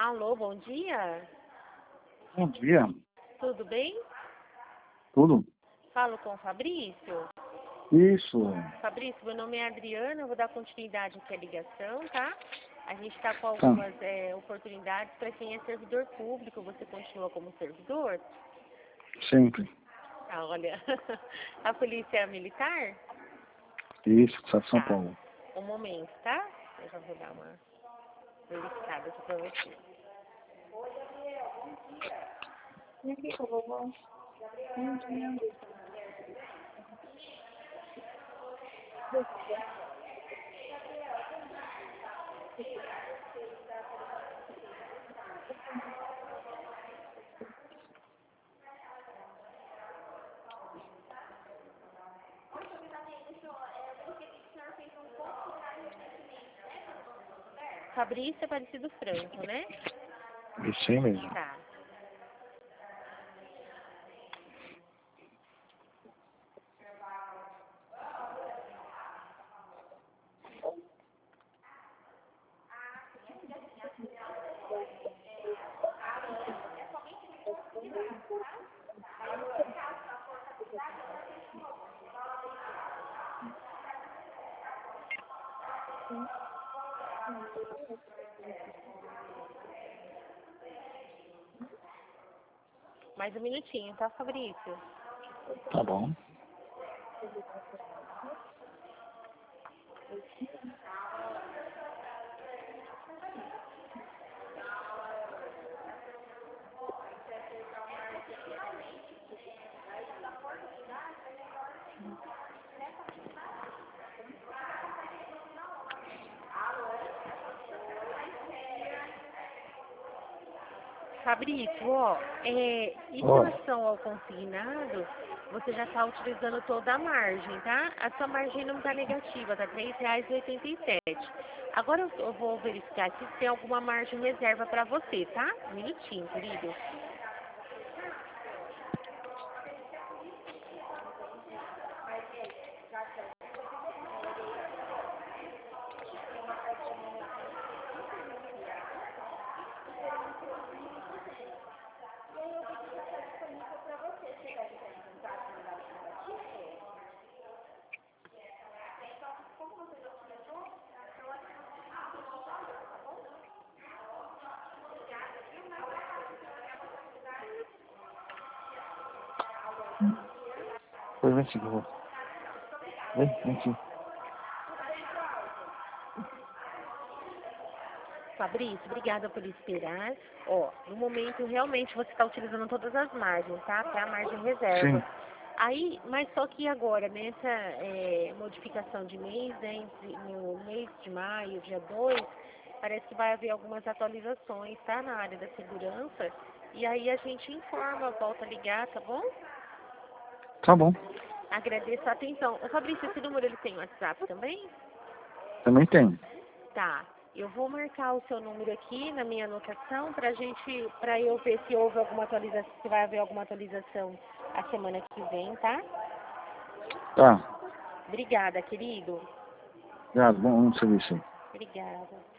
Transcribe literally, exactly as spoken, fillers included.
Alô, bom dia. Bom dia. Tudo bem? Tudo? Falo com o Fabrício. Isso. Fabrício, meu nome é Adriana, eu vou dar continuidade aqui à ligação, tá? A gente está com Tá. algumas é, oportunidades para quem é servidor público. Você continua como servidor? Sempre. Ah, olha, a polícia militar? Isso, Estado de São Tá. Paulo. Um momento, tá? Eu já vou dar uma verificada aqui para você. E aqui com a vovó? Muito lindo. Fabrício Aparecido Franco, né? Isso aí mesmo. Tá. Mais um minutinho, tá, Fabrício? Tá bom. Fabrício, ó, é, em Ó. relação ao consignado, você já está utilizando toda a margem, tá? A sua margem não está negativa, tá três reais e oitenta e sete. Agora eu, eu vou verificar aqui se tem alguma margem reserva para você, tá? Um minutinho, querido. Pois vem aqui, vovó. Vem, vem aqui. Fabrício, obrigada por esperar. Ó, no momento, realmente, você está utilizando todas as margens, tá? Até a margem reserva. Sim. Aí, mas só que agora, nessa é, modificação de mês, né, entre, no mês de maio, dia dois, parece que vai haver algumas atualizações, tá? Na área da segurança. E aí a gente informa, volta a ligar, tá bom? Tá bom. Agradeço a atenção. Ô, Fabrício, esse número ele tem WhatsApp também? Também tem. Tá. Eu vou marcar o seu número aqui na minha anotação pra gente, pra eu ver se houve alguma atualização, se vai haver alguma atualização a semana que vem, tá? Tá. Obrigada, querido. Obrigado. Bom serviço aí. Obrigada.